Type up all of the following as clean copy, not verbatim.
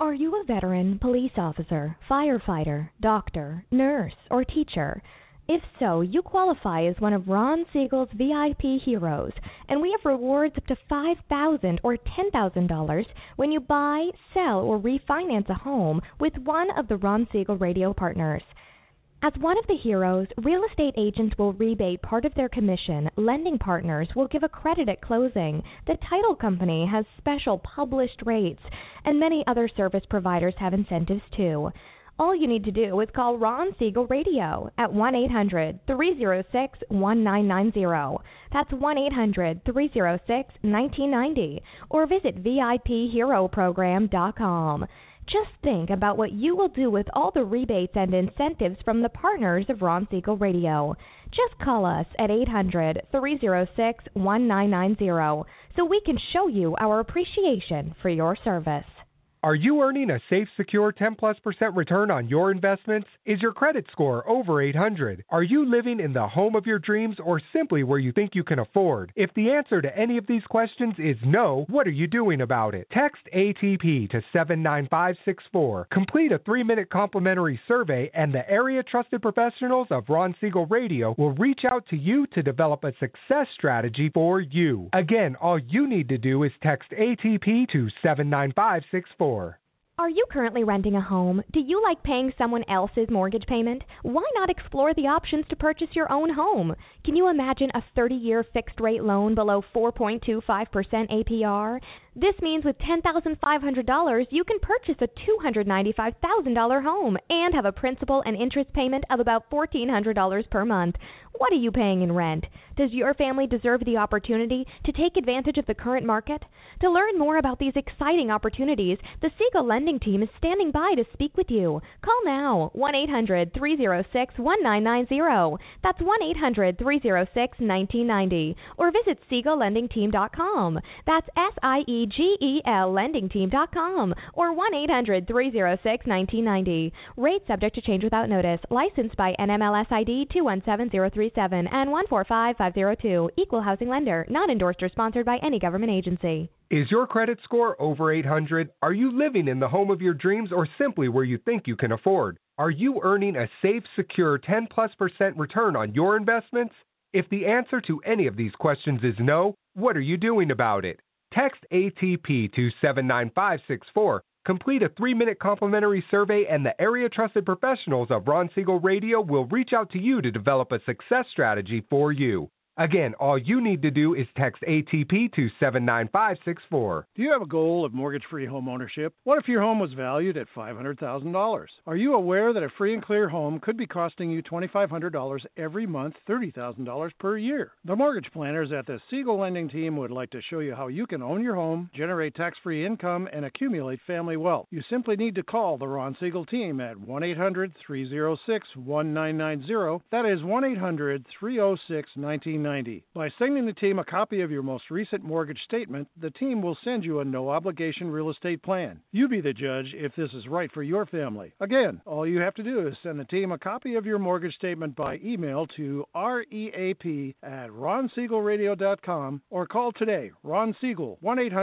Are you a veteran, police officer, firefighter, doctor, nurse, or teacher? If so, you qualify as one of Ron Siegel's VIP heroes, and we have rewards up to $5,000 or $10,000 when you buy, sell, or refinance a home with one of the Ron Siegel radio partners. As one of the heroes, real estate agents will rebate part of their commission, lending partners will give a credit at closing, the title company has special published rates, and many other service providers have incentives too. All you need to do is call Ron Siegel Radio at 1-800-306-1990. That's 1-800-306-1990. Or visit VIPHeroProgram.com. Just think about what you will do with all the rebates and incentives from the partners of Ron Siegel Radio. Just call us at 800-306-1990 so we can show you our appreciation for your service. Are you earning a safe, secure 10+% return on your investments? Is your credit score over 800? Are you living in the home of your dreams or simply where you think you can afford? If the answer to any of these questions is no, what are you doing about it? Text ATP to 79564. Complete a 3-minute complimentary survey and the area trusted professionals of Ron Siegel Radio will reach out to you to develop a success strategy for you. Again, all you need to do is text ATP to 79564. Are you currently renting a home? Do you like paying someone else's mortgage payment? Why not explore the options to purchase your own home? Can you imagine a 30-year fixed-rate loan below 4.25% APR? This means with $10,500, you can purchase a $295,000 home and have a principal and interest payment of about $1,400 per month. What are you paying in rent? Does your family deserve the opportunity to take advantage of the current market? To learn more about these exciting opportunities, the Siegel Lending Team is standing by to speak with you. Call now, 1-800-306-1990. That's 1-800-306-1990. Or visit SiegelLendingTeam.com. That's SIEGEL LendingTeam.com or 1-800-306-1990. Rate subject to change without notice. Licensed by NMLS ID 217037 and 145502. Equal housing lender. Not endorsed or sponsored by any government agency. Is your credit score over 800? Are you living in the home of your dreams or simply where you think you can afford? Are you earning a safe, secure 10+% return on your investments? If the answer to any of these questions is no, what are you doing about it? Text ATP to 79564. Complete a 3-minute complimentary survey and the area trusted professionals of Ron Siegel Radio will reach out to you to develop a success strategy for you. Again, all you need to do is text ATP to 79564. Do you have a goal of mortgage-free home ownership? What if your home was valued at $500,000? Are you aware that a free and clear home could be costing you $2,500 every month, $30,000 per year? The mortgage planners at the Siegel Lending Team would like to show you how you can own your home, generate tax-free income, and accumulate family wealth. You simply need to call the Ron Siegel Team at 1-800-306-1990. That is 1-800-306-1990. By sending the team a copy of your most recent mortgage statement, the team will send you a no-obligation real estate plan. You be the judge if this is right for your family. Again, all you have to do is send the team a copy of your mortgage statement by email to reap@ronsiegelradio.com or call today, Ron Siegel,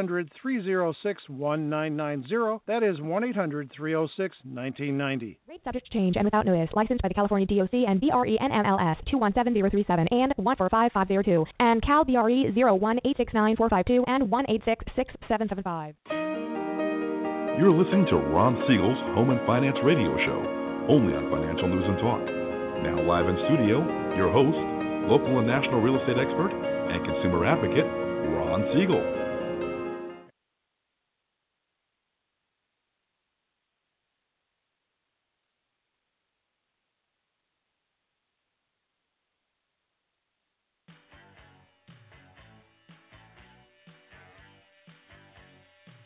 1-800-306-1990. That is 1-800-306-1990. Rate subject to change and without notice. Licensed by the California DOC and BRE NMLS 217037 and 145502 and Cal BRE 01869452 and 1866775. You're listening to Ron Siegel's Home and Finance Radio Show, only on Financial News and Talk. Now live in studio, your host, local and national real estate expert and consumer advocate, Ron Siegel.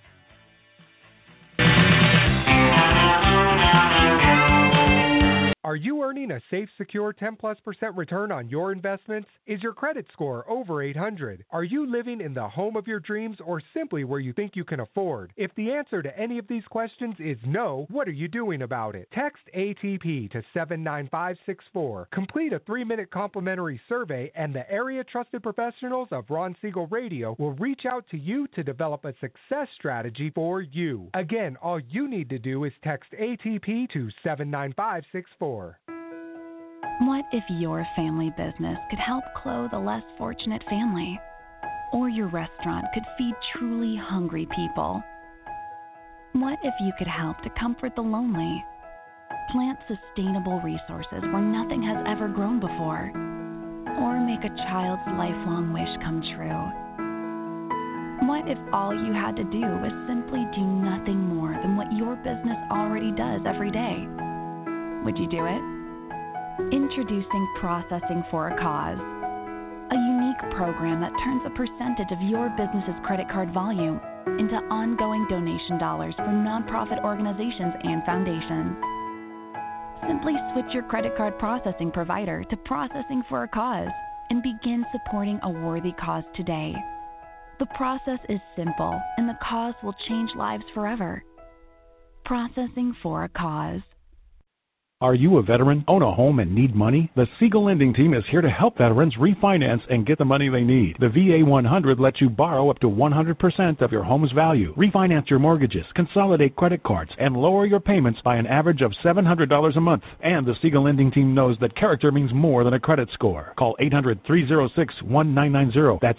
Are Are you earning a safe, secure 10+% return on your investments? Is your credit score over 800? Are you living in the home of your dreams or simply where you think you can afford? If the answer to any of these questions is no, what are you doing about it? Text ATP to 79564. Complete a 3-minute complimentary survey and the area trusted professionals of Ron Siegel Radio will reach out to you to develop a success strategy for you. Again, all you need to do is text ATP to 79564. What if your family business could help clothe a less fortunate family? Or your restaurant could feed truly hungry people? What if you could help to comfort the lonely? Plant sustainable resources where nothing has ever grown before? Or make a child's lifelong wish come true? What if all you had to do was simply do nothing more than what your business already does every day? Would you do it? Introducing Processing for a Cause, a unique program that turns a percentage of your business's credit card volume into ongoing donation dollars for nonprofit organizations and foundations. Simply switch your credit card processing provider to Processing for a Cause and begin supporting a worthy cause today. The process is simple, and the cause will change lives forever. Processing for a Cause. Are you a veteran, own a home, and need money? The Siegel Lending Team is here to help veterans refinance and get the money they need. The VA 100 lets you borrow up to 100% of your home's value, refinance your mortgages, consolidate credit cards, and lower your payments by an average of $700 a month. And the Siegel Lending Team knows that character means more than a credit score. Call 800-306-1990. That's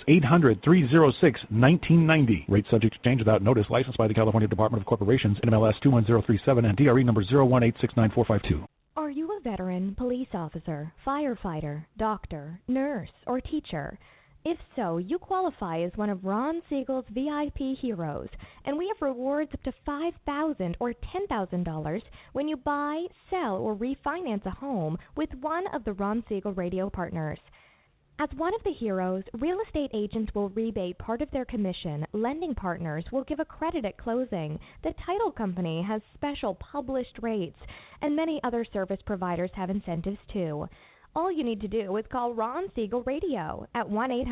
800-306-1990. Rates subject to change without notice. Licensed by the California Department of Corporations, NMLS 21037, and DRE number 018694452. Are you a veteran, police officer, firefighter, doctor, nurse, or teacher? If so, you qualify as one of Ron Siegel's VIP heroes, and we have rewards up to $5,000 or $10,000 when you buy, sell, or refinance a home with one of the Ron Siegel Radio partners. As one of the heroes, real estate agents will rebate part of their commission, lending partners will give a credit at closing, the title company has special published rates, and many other service providers have incentives too. All you need to do is call Ron Siegel Radio at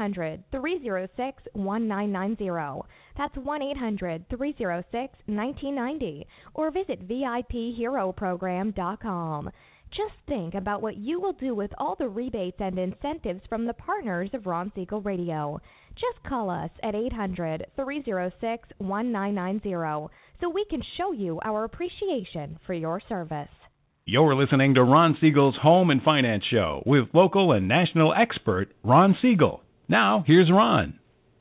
1-800-306-1990. That's 1-800-306-1990, or visit VIPHeroProgram.com. Just think about what you will do with all the rebates and incentives from the partners of Ron Siegel Radio. Just call us at 800-306-1990 so we can show you our appreciation for your service. You're listening to Ron Siegel's Home and Finance Show with local and national expert Ron Siegel. Now, here's Ron.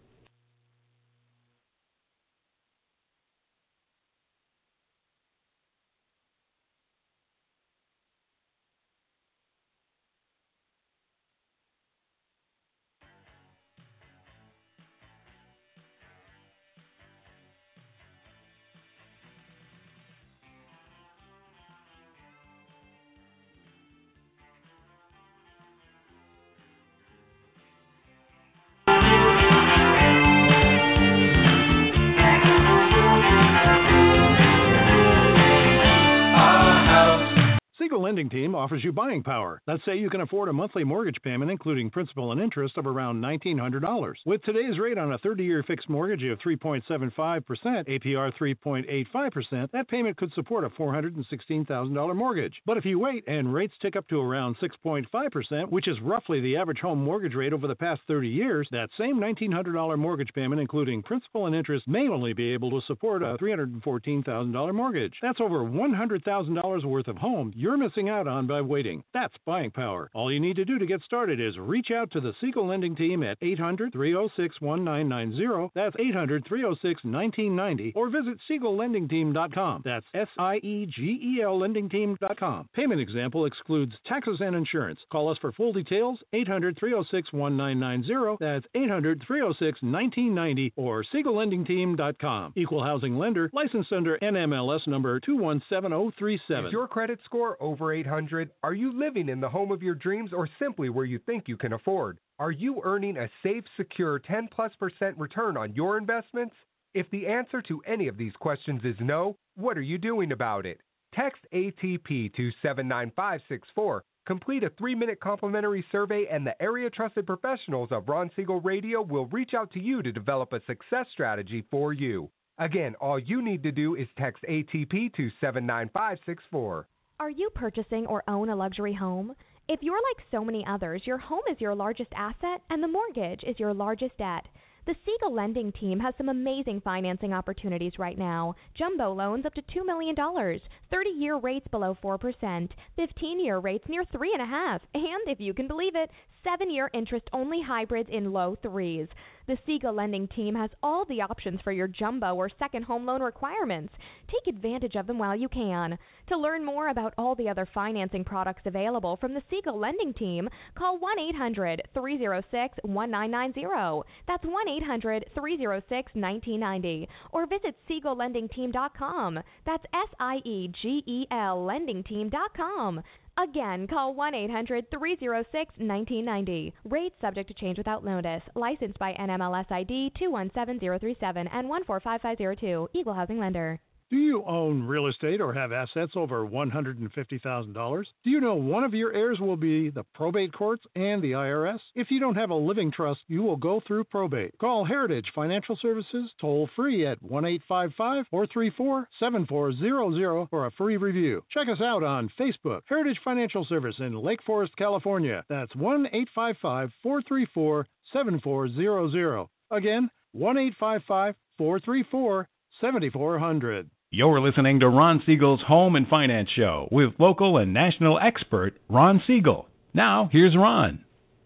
Siegel Lending Team offers you buying power. Let's say you can afford a monthly mortgage payment, including principal and interest, of around $1,900. With today's rate on a 30-year fixed mortgage of 3.75%, APR 3.85%, that payment could support a $416,000 mortgage. But if you wait and rates tick up to around 6.5%, which is roughly the average home mortgage rate over the past 30 years, that same $1,900 mortgage payment, including principal and interest, may only be able to support a $314,000 mortgage. That's over $100,000 worth of home you're missing out on by waiting. That's buying power. All you need to do to get started is reach out to the Siegel Lending Team at 800-306-1990. That's 800-306-1990. Or visit SiegelLendingTeam.com. That's SIEGEL LendingTeam.com. Payment example excludes taxes and insurance. Call us for full details. 800-306-1990. That's 800-306-1990 or SiegelLendingTeam.com. Equal housing lender. Licensed under NMLS number 217037. Is your credit score over 800? Are you living in the home of your dreams or simply where you think you can afford? Are you earning a safe, secure 10+% return on your investments? If the answer to any of these questions is no, what are you doing about it? Text ATP to 79564. Complete a 3-minute complimentary survey, and the area trusted professionals of Ron Siegel Radio will reach out to you to develop a success strategy for you. Again, all you need to do is text ATP to 79564. Are you purchasing or own a luxury home? If you're like so many others, your home is your largest asset and the mortgage is your largest debt. The Siegel Lending Team has some amazing financing opportunities right now. Jumbo loans up to $2 million, 30-year rates below 4%, 15-year rates near 3.5%, and if you can believe it, 7-year interest-only hybrids in low 3s. The Siegel Lending Team has all the options for your jumbo or second home loan requirements. Take advantage of them while you can. To learn more about all the other financing products available from the Siegel Lending Team, call 1-800-306-1990. That's 1-800-306-1990. Or visit SiegelLendingTeam.com. That's SIEGEL LendingTeam.com. Again, call 1-800-306-1990. Rates subject to change without notice. Licensed by NMLS ID 217037 and 145502. Equal housing lender. Do you own real estate or have assets over $150,000? Do you know one of your heirs will be the probate courts and the IRS? If you don't have a living trust, you will go through probate. Call Heritage Financial Services toll free at 1-855-434-7400 for a free review. Check us out on Facebook, Heritage Financial Service in Lake Forest, California. That's 1-855-434-7400. Again, 1-855-434-7400. You're listening to Ron Siegel's Home and Finance Show with local and national expert Ron Siegel. Now, here's Ron.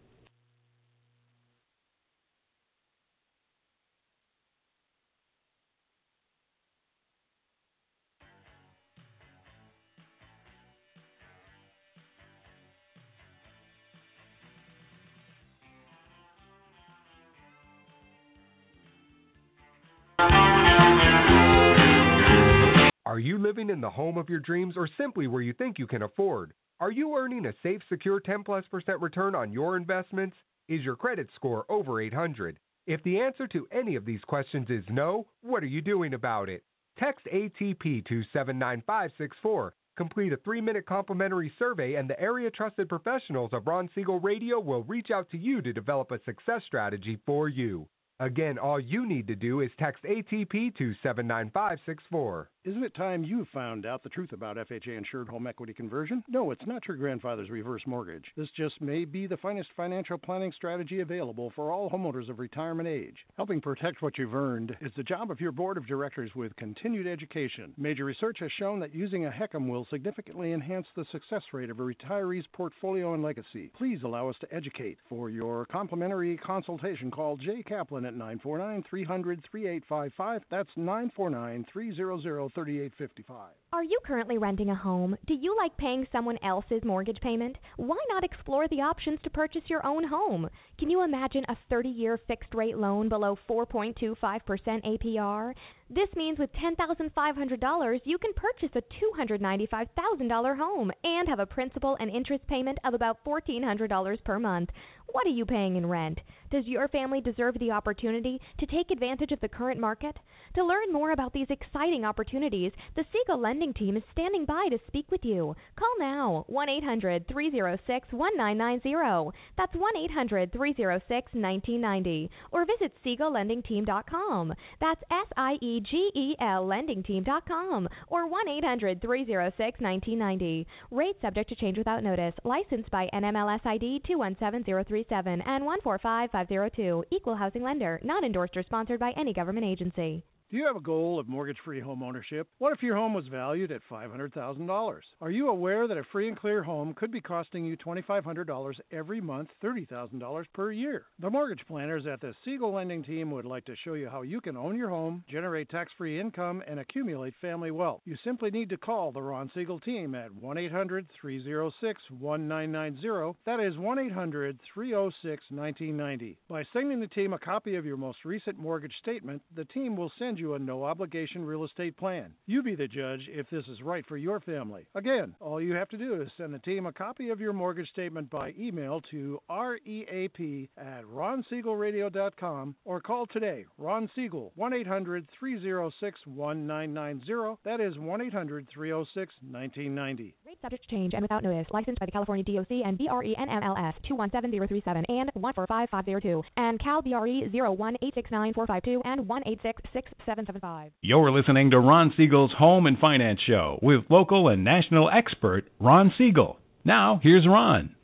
Are you living in the home of your dreams or simply where you think you can afford? Are you earning a safe, secure 10+% return on your investments? Is your credit score over 800? If the answer to any of these questions is no, what are you doing about it? Text ATP to 79564. Complete a 3-minute complimentary survey, and the area trusted professionals of Ron Siegel Radio will reach out to you to develop a success strategy for you. Again, all you need to do is text ATP to 79564. Isn't it time you found out the truth about FHA insured home equity conversion? No, it's not your grandfather's reverse mortgage. This just may be the finest financial planning strategy available for all homeowners of retirement age. Helping protect what you've earned is the job of your board of directors with continued education. Major research has shown that using a HECM will significantly enhance the success rate of a retiree's portfolio and legacy. Please allow us to educate. For your complimentary consultation, call Jay Kaplan at 949-300-3855. That's 949-300-3855. Are you currently renting a home? Do you like paying someone else's mortgage payment? Why not explore the options to purchase your own home? Can you imagine a 30-year fixed-rate loan below 4.25% APR? This means with $10,500, you can purchase a $295,000 home and have a principal and interest payment of about $1,400 per month. What are you paying in rent? Does your family deserve the opportunity to take advantage of the current market? To learn more about these exciting opportunities, the Siegel Lending Team is standing by to speak with you. Call now, 1-800-306-1990. That's 1-800-306-1990. Or visit SiegelLendingTeam.com. That's SIEGEL LendingTeam.com. Or 1-800-306-1990. Rates subject to change without notice. Licensed by NMLS ID 217037 and 145502. Equal housing lender. Not endorsed or sponsored by any government agency. Do you have a goal of mortgage-free home ownership? What if your home was valued at $500,000? Are you aware that a free and clear home could be costing you $2,500 every month, $30,000 per year? The mortgage planners at the Siegel Lending Team would like to show you how you can own your home, generate tax-free income, and accumulate family wealth. You simply need to call the Ron Siegel Team at 1-800-306-1990. That is 1-800-306-1990. By sending the team a copy of your most recent mortgage statement, the team will send find you a no-obligation real estate plan. You be the judge if this is right for your family. Again, all you have to do is send the team a copy of your mortgage statement by email to reap@ronsiegelradio.com or call today. Ron Siegel, 1-800-306-1990. That is 1-800-306-1990. Rate subject to change and without notice. Licensed by the California DOC and BRE NMLS 217037 and 145502 and Cal BRE 0186945 and 1866775. You're listening to Ron Siegel's Home and Finance Show with local and national expert Ron Siegel. Now, here's Ron.